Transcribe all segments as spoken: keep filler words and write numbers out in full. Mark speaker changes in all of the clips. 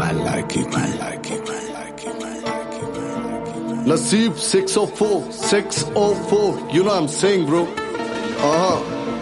Speaker 1: man like it, man like it, man like it, man like it, man like it.
Speaker 2: Naseeb six oh four, six oh four, you know what I'm saying, bro. Uh-huh.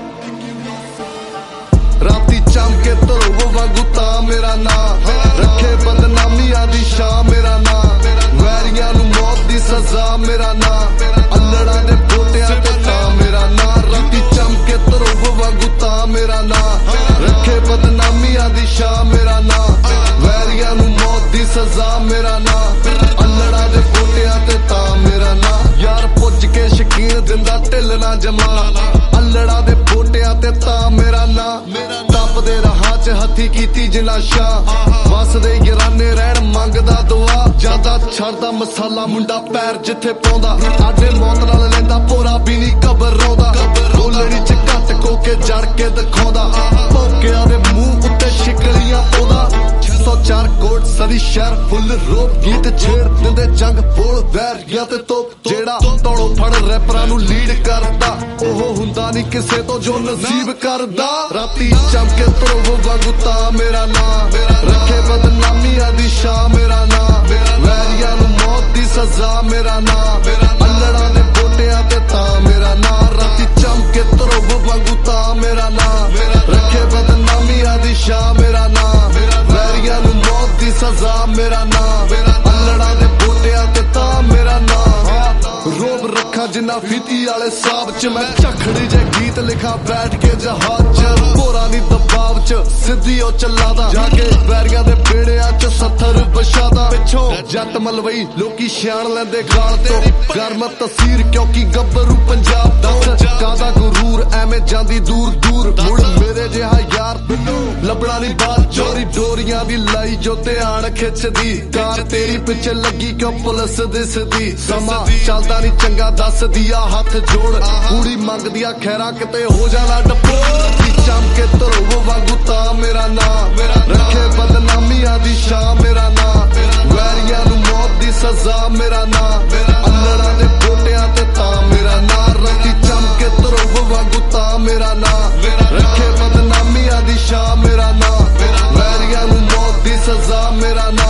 Speaker 2: राती चम के तरो वांगू ता मेरा ना रखे बदनामियां दी शान मेरा ना वैरियां नू मौत दी सजा मेरा ना अल्लड़ा दे पोटियां ते ता मेरा ना राती चम के तरो वांगू ता मेरा ना रखे बदनामियां दी शान मेरा ना वैरियां नू मौत दी सजा मेरा ना अल्लड़ा दे पोटियां ते ता मेरा ना यार पुज के शकीन दिंदा ढिल ना जमा अल्लड़ा दे पोटियां ते ता मेरा ना तपदे राह च हथी कीती जिना शाह वसदे गिराने रहन मंगदा दुआ ज्यादा छड़दा मसाला मुंडा पैर जिथे पाउंदा आडे मौत नाल लैंदा भोरा भी नी कबर रौंदा बोलड़ी च घट कोके जड़ के दिखाउंदा भौकिया दे मूंह उत्ते शिकलियां पाउंदा सौ चार कोट सदी शहर फुल रोप गीत छेड़ दिंदे जंग बोल वैरियां ते तोप जेड़ा तोड़ो फड़ रैपरां नू लीड करदा ओह हुंदा नी किसे तो जो नसीब करदा राती चमके तरो वांगू ता मेरा ना रखे बदनामियां दी शान मेरा ना वैरियां नू मौत दी सजा मेरा ना अल्लड़ा दे पोटियां ते ता मेरा ना राती चमके तरो वांगू ता मेरा ना रखे बदनामियां दी शान मेरा ना वैरियां नू मौत दी सजा मेरा ना अल्लड़ा दे पोटियां ते ता मेरा ना रोब रखा जिन्ना फीती आले साहब च मैं झखड़ी जे गीत लिखा बैठ के जहाज च भोरा नी दबाव च सिद्धी ओ चलादा जाके वैरियां दे बेड़ियां च सत्थर बछादा पिछों जट मलवई लोकी शान लैंदे गाल तो गर्म तसीर क्योंकि गब्बरू पंजाब दस कादा गुरूर एवें जांदी दूर दूर मुड़ मेरे जिहा यार लबड़ा नी बात चोरी डोरियां दी लाई जो ध्यान खिचदी कार तेरी पिछे लगी क्यों पुलिस दिसदी समा चलदा नी चंगा दस दिया हाथ जोड़ कुड़ी मंगदिया खैरा किते हो जाना डपोर चमके तरो वांगू ता मेरा ना रखे बदनामियां दी शान मेरा ना वैरियां नू मौत दी सजा मेरा ना अल्लड़ा दे पोटियां ते ता मेरा ना राती चमके तरो वांगू ता मेरा ना रखे बदनामियां दी शान मेरा ना वैरियां नू मौत दी सजा मेरा ना